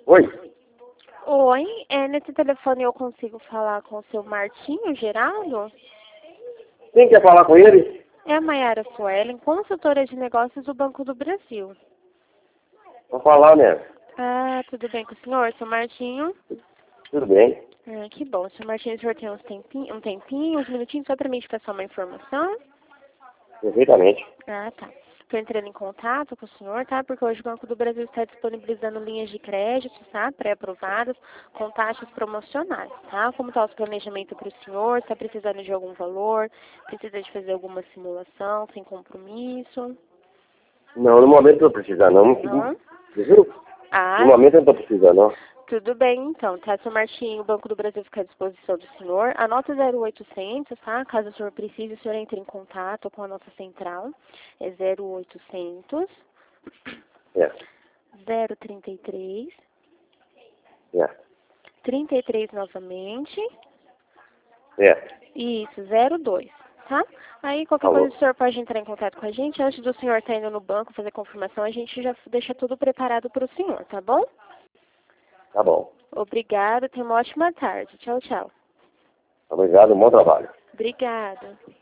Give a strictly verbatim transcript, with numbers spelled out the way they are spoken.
Oi? Oi, é, nesse telefone eu consigo falar com o seu Martinho Geraldo? Quem quer falar com ele? É a Mayara Suelen, consultora de negócios do Banco do Brasil. Vou falar, né? Ah, tudo bem com o senhor, seu Martinho? Tudo bem. Ah, que bom. Seu Martinho, o senhor tem uns tempinho, um tempinho, uns minutinhos só para mim te passar uma informação? Perfeitamente. Ah, tá. Estou entrando em contato com o senhor, tá? Porque hoje o Banco do Brasil está disponibilizando linhas de crédito, tá? Pré-aprovadas, com taxas promocionais, tá? Como está o planejamento para o senhor? Está precisando de algum valor? Precisa de fazer alguma simulação sem compromisso? Não, no momento não precisa não. Não? Viu? Ah, No momento eu não tô precisando, não. tudo bem, então, tá? Seu Martinho, o Banco do Brasil fica à disposição do senhor. Anota zero oitocentos, tá? Caso o senhor precise, o senhor entre em contato com a nossa central. É zero oitocentos, É. zero trinta e três, É. trinta e três novamente. É. Isso, zero dois, tá? Aí, qualquer Falou. coisa, o senhor pode entrar em contato com a gente. Antes do senhor estar indo no banco fazer confirmação, a gente já deixa tudo preparado para o senhor, tá bom? Tá bom. Obrigada, tenha uma ótima tarde. Tchau, tchau. Obrigado, bom trabalho. Obrigada.